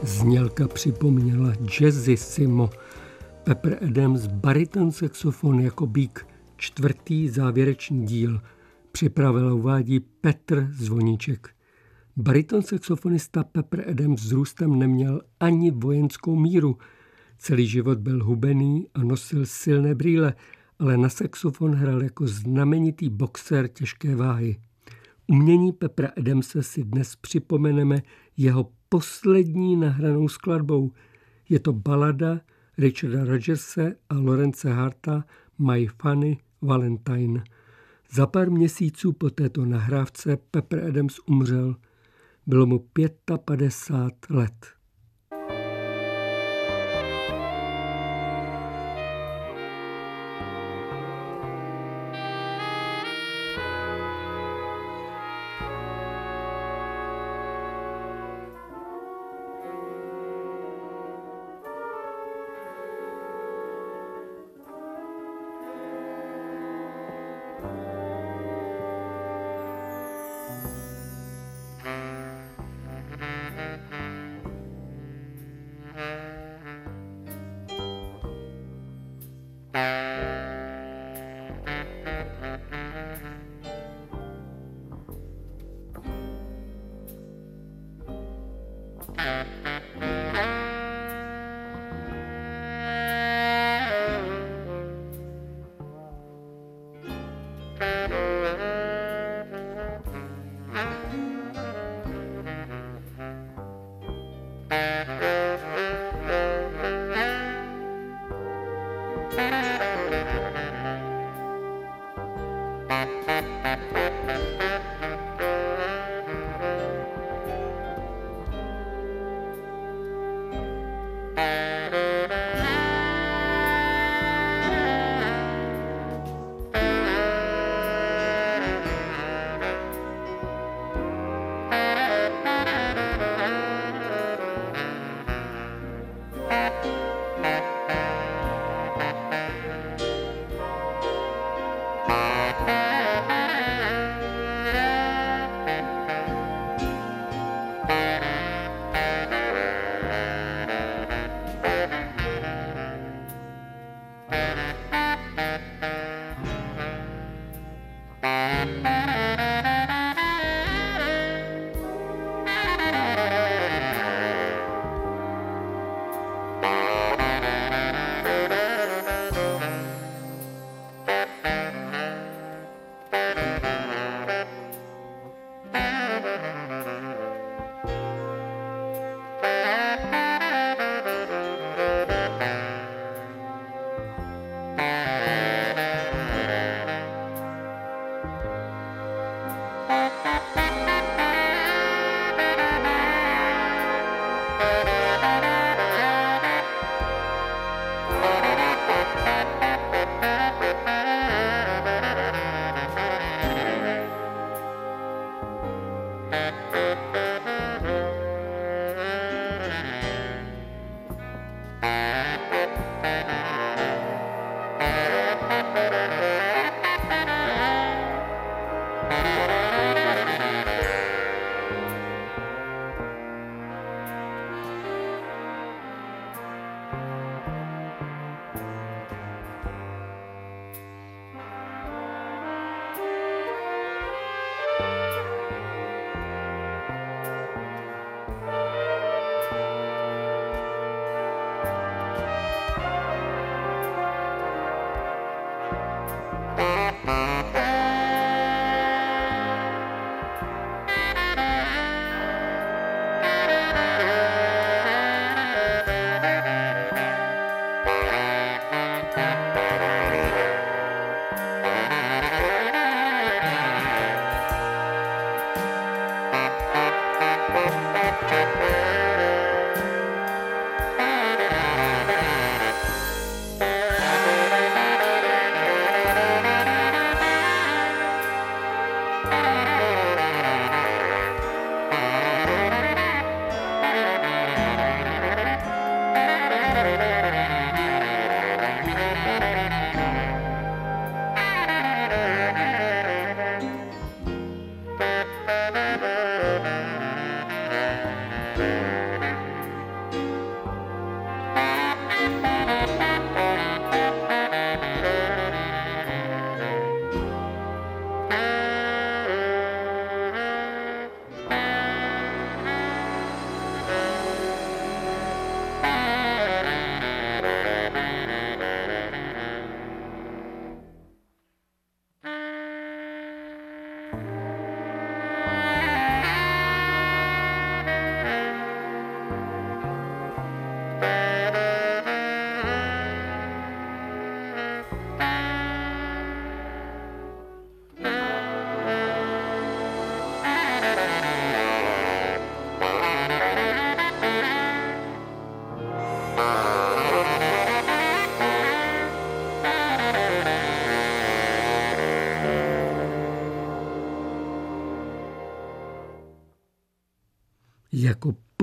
Znělka připomněla jazzissimo. Pepper Adams bariton saxofon jako Bík, 4. závěrečný díl. Připravil a uvádí Petr Zvoníček. Bariton saxofonista Pepper Adams s růstem neměl ani vojenskou míru. Celý život byl hubený a nosil silné brýle, ale na saxofon hrál jako znamenitý boxer těžké váhy. Umění Peppera Adamse si dnes připomeneme jeho poslední nahranou skladbou. Je to balada Richarda Rodgerse a Lawrence Harta My Funny Valentine. Za pár měsíců po této nahrávce Pepper Adams umřel. Bylo mu 55 let.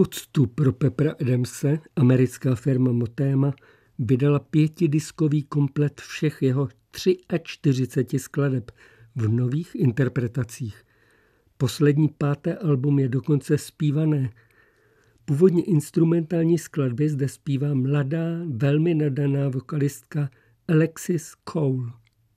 poctu pro Peppera Adamse americká firma Motema vydala 5diskový komplet všech jeho 43 skladeb v nových interpretacích. Poslední 5. album je dokonce zpívané. Původně instrumentální skladby zde zpívá mladá, velmi nadaná vokalistka Alexis Cole.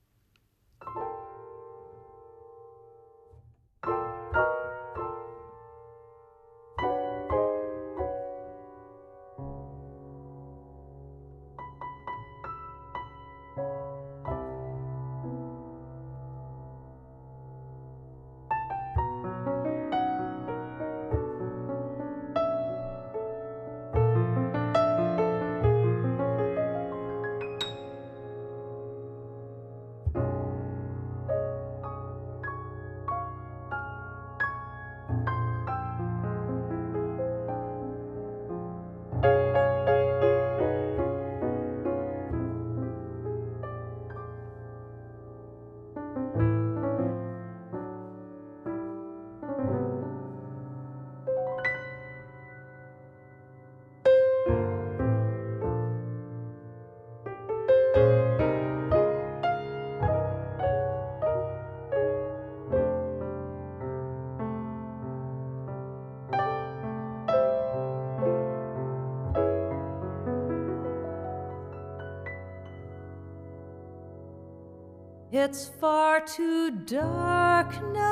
It's far too dark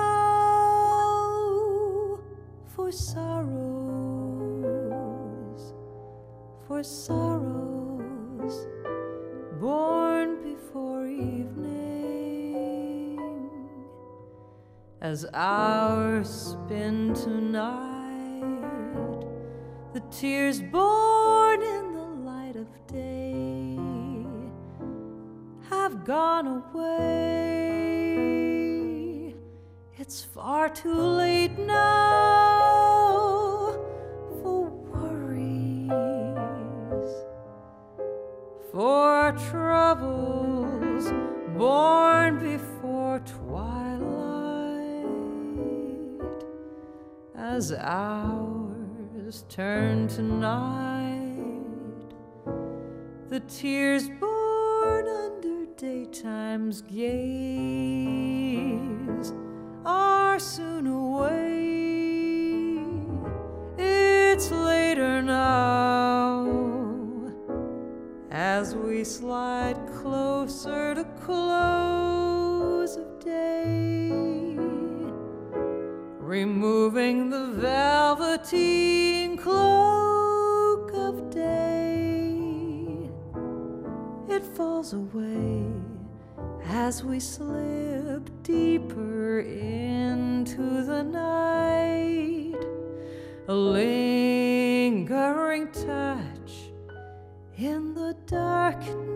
now for sorrows born before evening. As hours spin tonight, the tears born in the light of day have gone away. It's far too late now for worries, for troubles born before twilight. As hours turn to night, the tears born under daytime's gaze are soon away. It's later now, as we slide closer to close of day, removing the velveteen cloak of day. It falls away as we slip deeper into the night, a lingering touch in the dark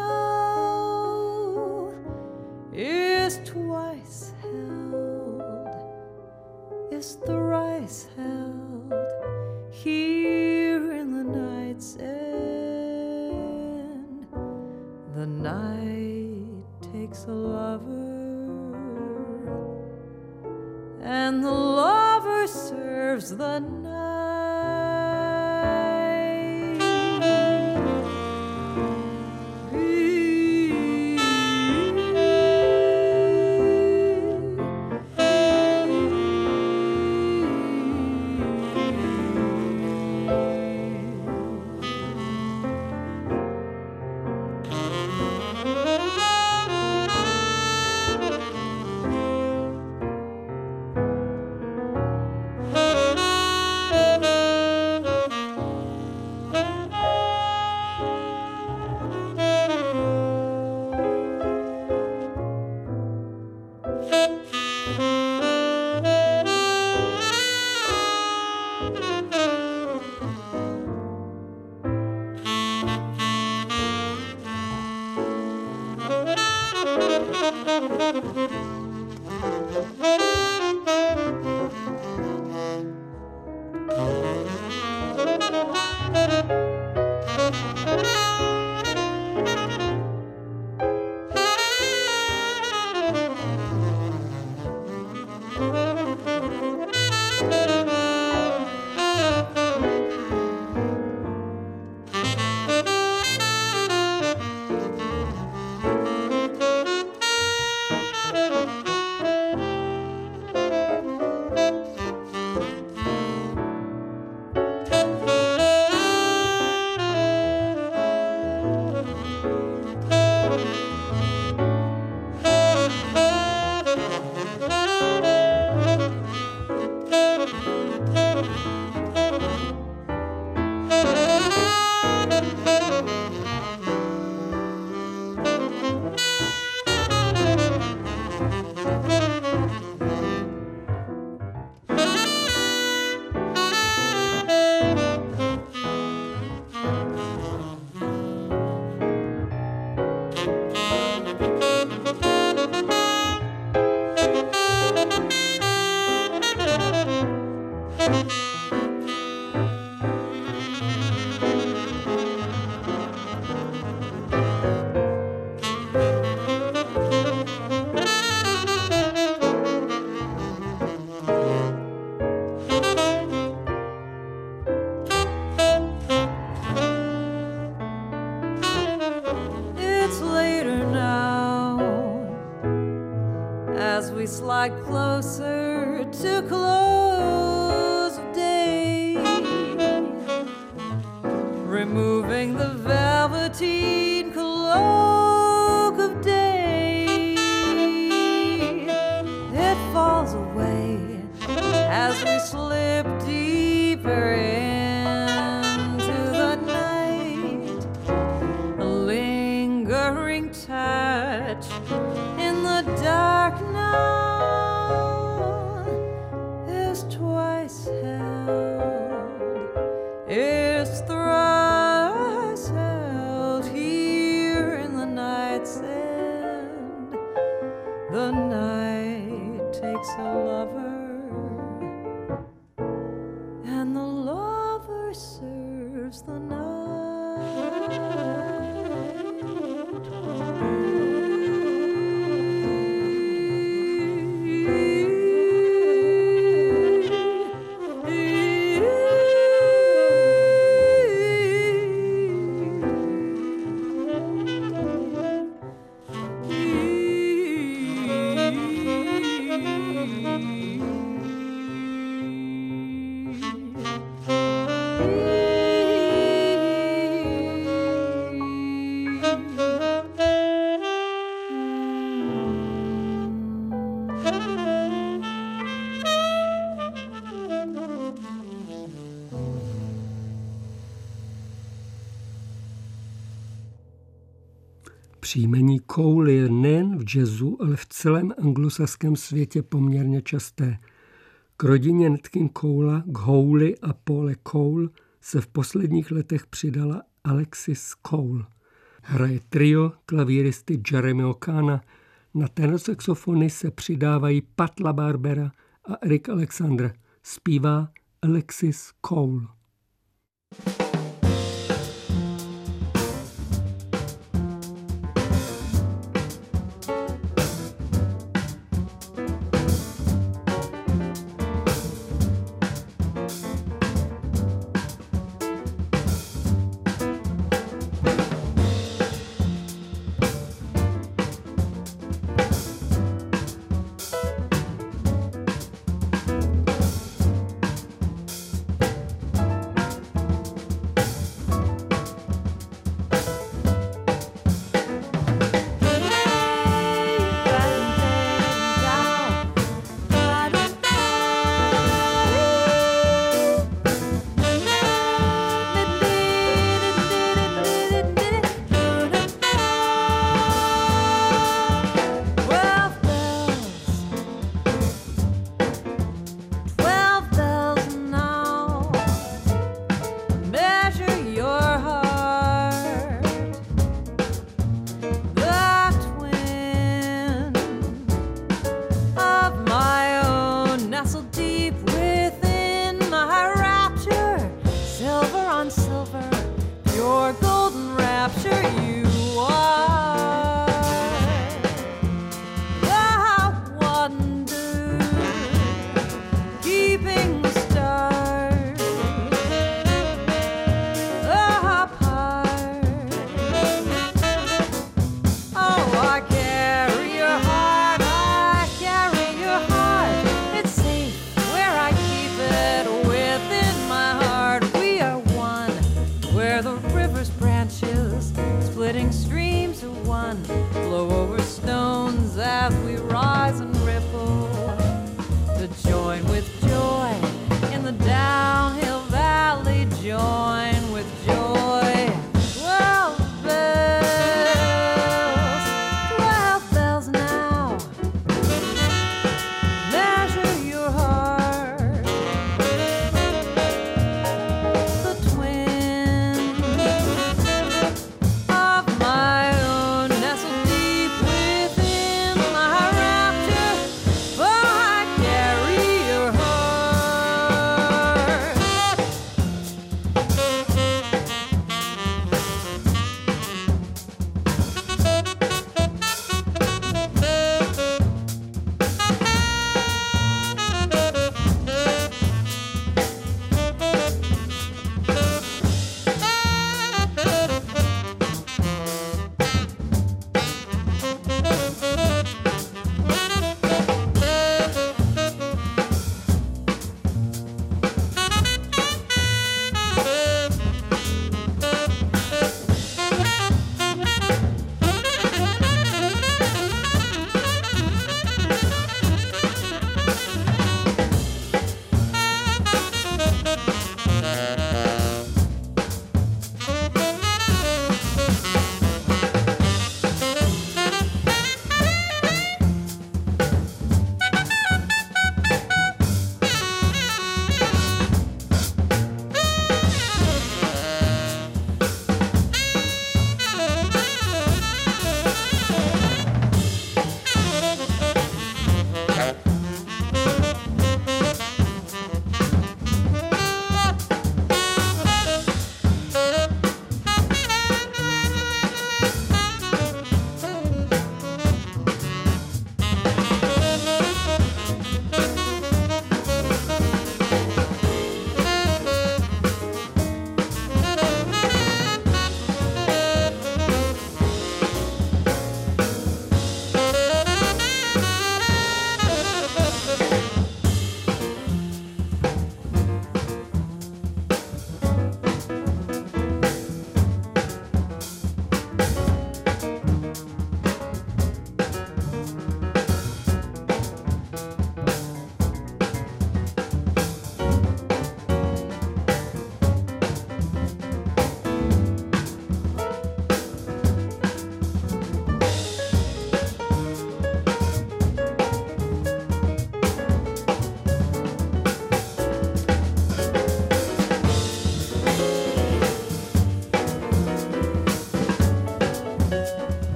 now is twice held, is thrice held here in the night's end. The night takes a lover, and the lover serves the night. glide closer to close of day, removing the velveteen cloak of day. It falls away as we slip deeper into the night, a lingering touch in the dark now is twice held, is thrice held here in the night's end. The night takes a lover, and the lover serves the night. Příjmení Cole je nejen v jazzu, ale v celém anglosaském světě poměrně časté. K rodině Nat King Colea, k Houly a Paule Cole se v posledních letech přidala Alexis Cole. Hraje trio klavíristy Jeremy Okana, na tenorsaxofony se přidávají Pat LaBarbera a Eric Alexander. Zpívá Alexis Cole.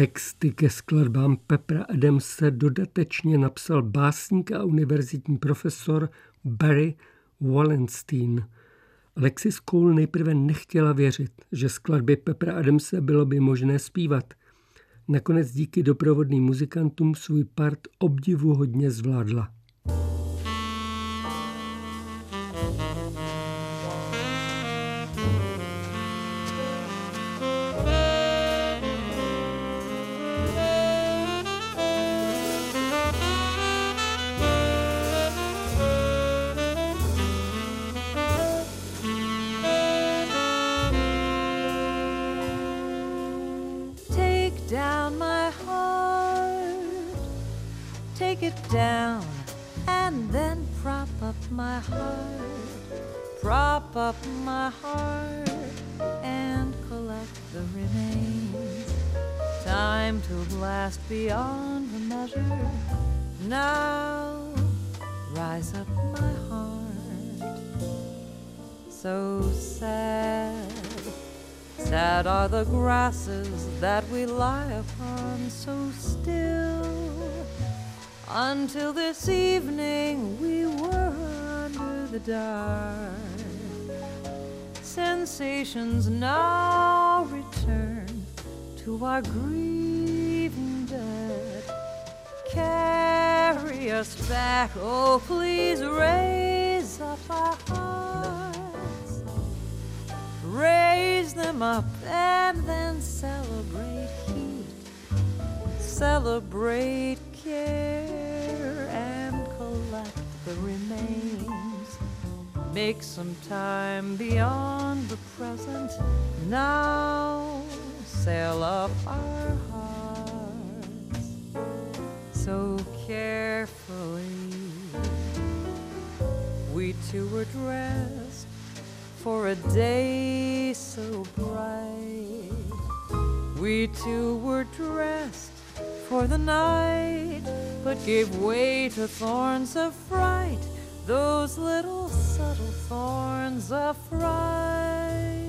Texty ke skladbám Peppera Adamse dodatečně napsal básník a univerzitní profesor Barry Wallenstein. Alexis Cole nejprve nechtěla věřit, že skladby Peppera Adamse bylo by možné zpívat. Nakonec díky doprovodným muzikantům svůj part obdivuhodně zvládla. Down my heart, take it down, and then prop up my heart, and collect the remains. Time to blast beyond the measure. Now rise up my heart, so sad. Sad are the grasses that we lie upon so still. Until this evening we were under the dark. Sensations now return to our grieving dead. Carry us back, oh please raise up our hearts. Raise them up and then celebrate heat, celebrate care, and collect the remains. Make some time beyond the present. Now sail up our hearts so carefully. We two were dressed for a day so bright. We two were dressed for the night, but gave way to thorns of fright, those little subtle thorns of fright.